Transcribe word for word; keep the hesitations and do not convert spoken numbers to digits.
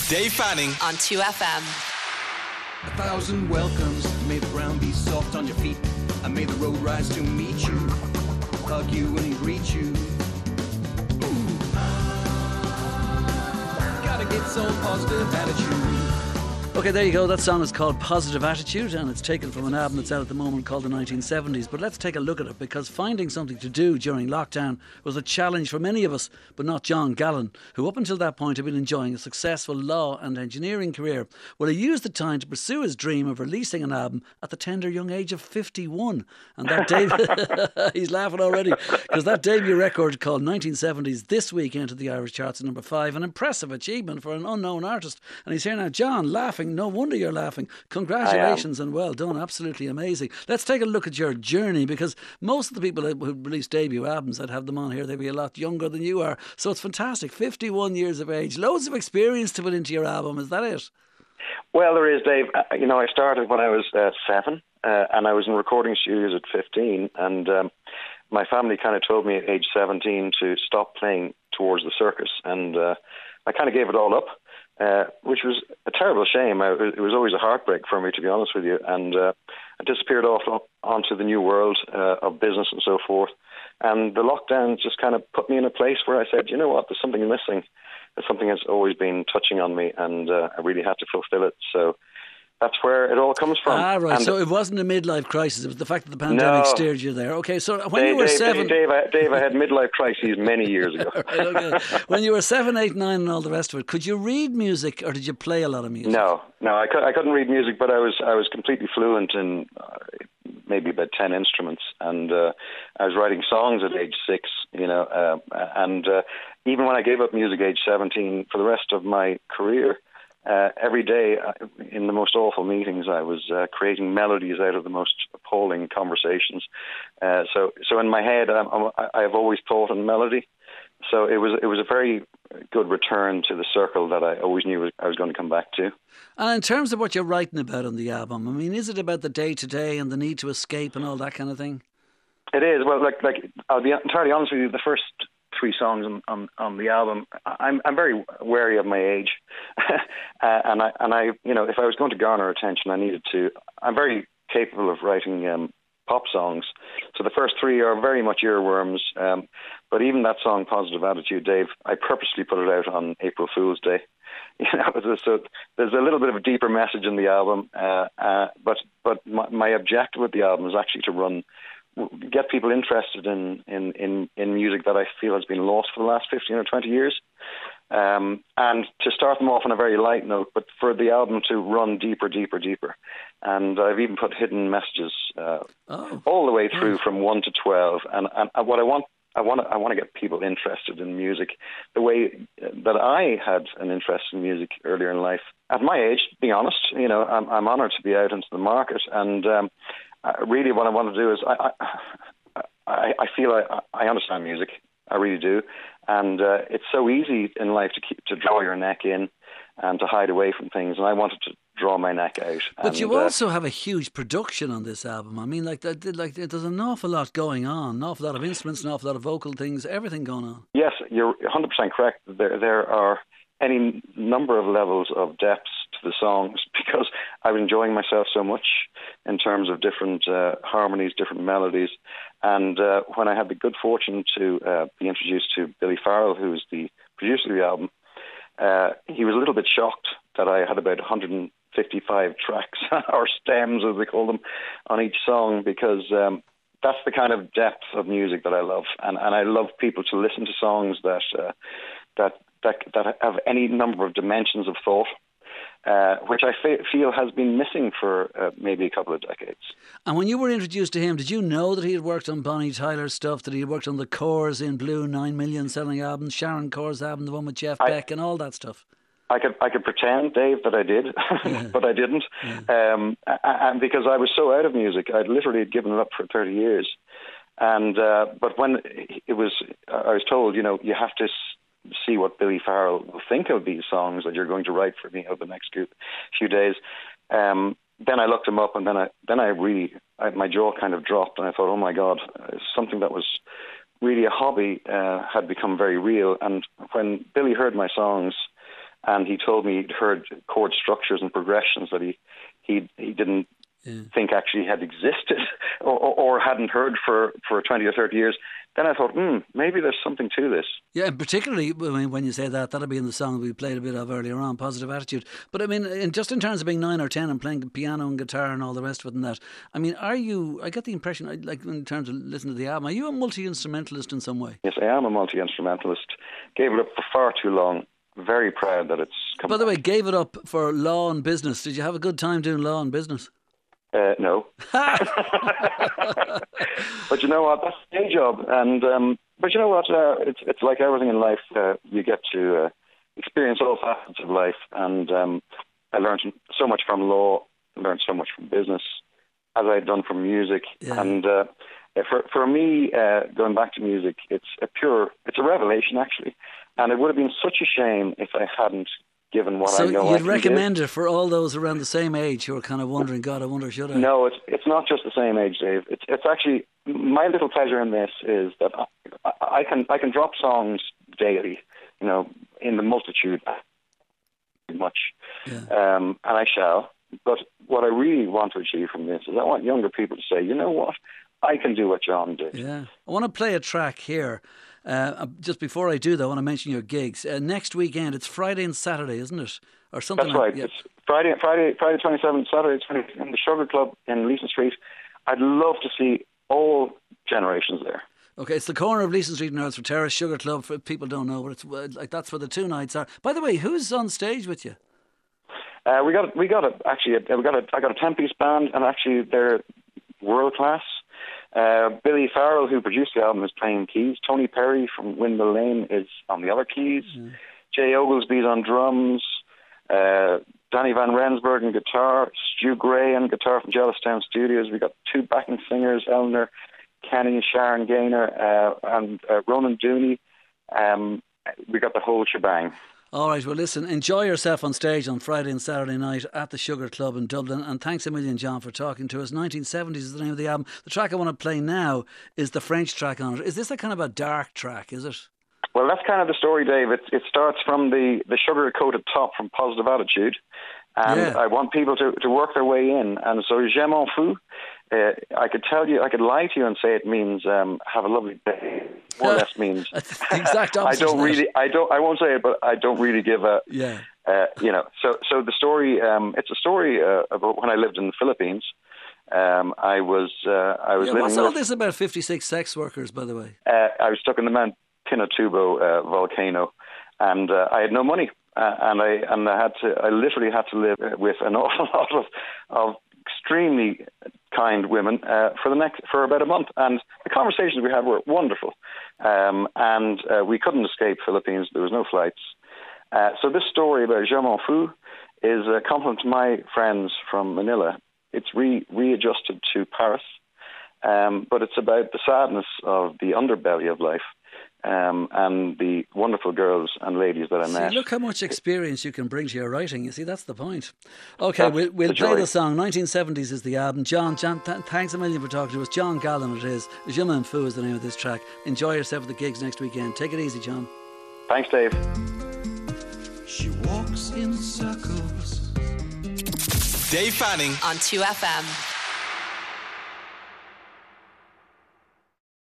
Dave Fanning on two F M. A thousand welcomes, may the ground be soft on your feet, and may the road rise to meet you, hug you and greet you. Ooh. Gotta get some positive attitude. Okay, there you go. That song is called Positive Attitude, and it's taken from an album that's out at the moment called the nineteen seventies. But let's take a look at it, because finding something to do during lockdown was a challenge for many of us, but not John Gallen, who up until that point had been enjoying a successful law and engineering career. Well, he used the time to pursue his dream of releasing an album at the tender young age of fifty-one. And that debut, he's laughing already, because that debut record called nineteen seventies this week entered the Irish charts at number five. An impressive achievement for an unknown artist. And he's here now. John, laughing. No wonder you're laughing. Congratulations and well done. Absolutely amazing. Let's take a look at your journey, because most of the people who release debut albums, I'd have them on here, they'd be a lot younger than you are. So it's fantastic. fifty-one years of age. Loads of experience to put into your album. Is that it? Well, there is, Dave. Uh, you know, I started when I was uh, seven uh, and I was in recording studios at fifteen, and um, my family kind of told me at age seventeen to stop playing towards the circus, and uh, I kind of gave it all up. Uh, which was a terrible shame. I, it was always a heartbreak for me, to be honest with you. And uh, I disappeared off onto the new world uh, of business and so forth. And the lockdown just kind of put me in a place where I said, you know what, there's something missing. There's something that's always been touching on me, and uh, I really had to fulfill it. So that's where it all comes from. Ah, right. And so it wasn't a midlife crisis. It was the fact that the pandemic no. steered you there. Okay, so when Dave, you were Dave, seven... Dave, Dave, I, Dave, I had midlife crises many years ago. Right, okay. When you were seven, eight, nine and all the rest of it, could you read music or did you play a lot of music? No, no, I, cu- I couldn't read music, but I was I was completely fluent in uh, maybe about ten instruments, and uh, I was writing songs at age six, you know, uh, and uh, even when I gave up music age seventeen, for the rest of my career, Uh, every day uh, in the most awful meetings, I was uh, creating melodies out of the most appalling conversations. Uh, so, so in my head, I'm, I'm, I have always thought in melody. So it was it was a very good return to the circle that I always knew I was going to come back to. And in terms of what you're writing about on the album, I mean, is it about the day to day and the need to escape and all that kind of thing? It is. Well, like like I'll be entirely honest with you. The first three songs on, on, on the album, I'm I'm very wary of my age, uh, and I and I you know if I was going to garner attention, I needed to. I'm very capable of writing um, pop songs, so the first three are very much earworms. Um, but even that song, "Positive Attitude," Dave, I purposely put it out on April Fool's Day. You know, so there's a little bit of a deeper message in the album, uh, uh, but but my, my objective with the album is actually to run. Get people interested in, in, in, in music that I feel has been lost for the last fifteen or twenty years. Um, and to start them off on a very light note, but for the album to run deeper, deeper, deeper. And I've even put hidden messages uh, oh. all the way through oh. from one to twelve. And, and what I want, I want, to, I want to get people interested in music the way that I had an interest in music earlier in life. At my age, being honest, you know, I'm, I'm honoured to be out into the market, and um, Uh, really, what I want to do is I I, I feel I, I understand music. I really do, and uh, it's so easy in life to keep to draw your neck in and to hide away from things. And I wanted to draw my neck out. But and, you uh, also have a huge production on this album. I mean, like that, like there's an awful lot going on, an awful lot of instruments, an awful lot of vocal things, everything going on. Yes, you're one hundred percent correct. There there are any number of levels of depths to the songs, because I was enjoying myself so much in terms of different uh, harmonies, different melodies. And uh, when I had the good fortune to uh, be introduced to Billy Farrell, who's the producer of the album, uh, he was a little bit shocked that I had about one hundred fifty-five tracks, or stems as they call them, on each song, because um, that's the kind of depth of music that I love. And, and I love people to listen to songs that uh, that That, that have any number of dimensions of thought, uh, which I fe- feel has been missing for uh, maybe a couple of decades. And when you were introduced to him, did you know that he had worked on Bonnie Tyler's stuff, that he had worked on the Corrs in Blue, nine million selling albums, Sharon Corr's album, the one with Jeff I, Beck and all that stuff? I could I could pretend, Dave, that I did, yeah. but I didn't. Yeah. Um, and because I was so out of music, I'd literally given it up for thirty years. And uh, but when it was, I was told, you know, you have to see what Billy Farrell will think of these songs that you're going to write for me over the next few days. Um, then I looked him up, and then I then I really I, my jaw kind of dropped, and I thought, oh my God, something that was really a hobby uh, had become very real. And when Billy heard my songs, and he told me he'd heard chord structures and progressions that he he he didn't yeah. think actually had existed or, or hadn't heard for, for twenty or thirty years. Then I thought, hmm, maybe there's something to this. Yeah, and particularly when you say that, that'll be in the song we played a bit of earlier on, Positive Attitude. But I mean, in, just in terms of being nine or ten and playing piano and guitar and all the rest of it and that, I mean, are you, I get the impression, like in terms of listening to the album, are you a multi-instrumentalist in some way? Yes, I am a multi-instrumentalist. Gave it up for far too long. Very proud that it's come By the back. way, gave it up for law and business. Did you have a good time doing law and business? Uh, no. But you know what? That's a day job. And um, but you know what? Uh, it's it's like everything in life. Uh, you get to uh, experience all facets of life. And um, I learned so much from law. I learned so much from business, as I had done from music. Yeah. And uh, for for me, uh, going back to music, it's a pure, it's a revelation actually. And it would have been such a shame if I hadn't given what so I know. So you'd I recommend give. it for all those around the same age who are kind of wondering, God, I wonder should I? No, it's it's not just the same age, Dave. It's it's actually my little pleasure in this is that I, I can I can drop songs daily, you know, in the multitude, much, yeah. um, and I shall. But what I really want to achieve from this is I want younger people to say, you know what, I can do what John did. Yeah, I want to play a track here. Uh, just before I do that, I want to mention your gigs. Uh, next weekend, it's Friday and Saturday, isn't it? Or something That's like, right. Yeah. It's Friday, Friday, Friday twenty-seventh, Saturday twentieth in the Sugar Club in Leeson Street. I'd love to see all generations there. Okay, it's the corner of Leeson Street and Earlsford Terrace, Sugar Club. For people don't know, but it's uh, like that's where the two nights are. By the way, who's on stage with you? Uh, we got we got a actually a, we got a I got a ten-piece band, and actually they're world class. Uh, Billy Farrell, who produced the album, is playing keys. Tony Perry from Windmill Lane is on the other keys. Mm. Jay Oglesby's on drums. Uh, Danny Van Rensburg on guitar. Stu Gray on guitar from Jellistown Studios. We got two backing singers, Eleanor Kenny and Sharon Gaynor, uh, and uh, Ronan Dooney. Um, we got the whole shebang. All right, well listen, enjoy yourself on stage on Friday and Saturday night at the Sugar Club in Dublin, and thanks a million, John, for talking to us. nineteen seventies is the name of the album. The track I want to play now is the French track on it. Is this a kind of a dark track, is it? Well, that's kind of the story, Dave. It, it starts from the, the sugar-coated top from Positive Attitude, and yeah. I want people to, to work their way in. And so, Je m'en fous. Uh, I could tell you, I could lie to you and say it means um, have a lovely day. More or less means that's the exact opposite. I don't really, I don't, I won't say it, but I don't really give a. Yeah. Uh, you know, so so the story, um, it's a story uh, about when I lived in the Philippines. Um, I was, uh, I was yeah, living. What's with, all this about fifty-six sex workers, by the way? Uh, I was stuck in the Mount Pinatubo uh, volcano, and uh, I had no money, uh, and I and I had to, I literally had to live with an awful lot of of extremely kind women uh, for the next for about a month, and the conversations we had were wonderful, um, and uh, we couldn't escape Philippines. There was no flights, uh, so this story about Je m'en fous is a compliment to my friends from Manila. It's re readjusted to Paris, um, but it's about the sadness of the underbelly of life. Um, and the wonderful girls and ladies that I see, met. Look how much experience you can bring to your writing. You see, that's the point. Okay, that's we'll, we'll the play the song. nineteen seventies is the album. John, John th- thanks a million for talking to us. John Gallen it is. Je m'en fous is the name of this track. Enjoy yourself at the gigs next weekend. Take it easy, John. Thanks, Dave. She walks in circles. Dave Fanning on two F M.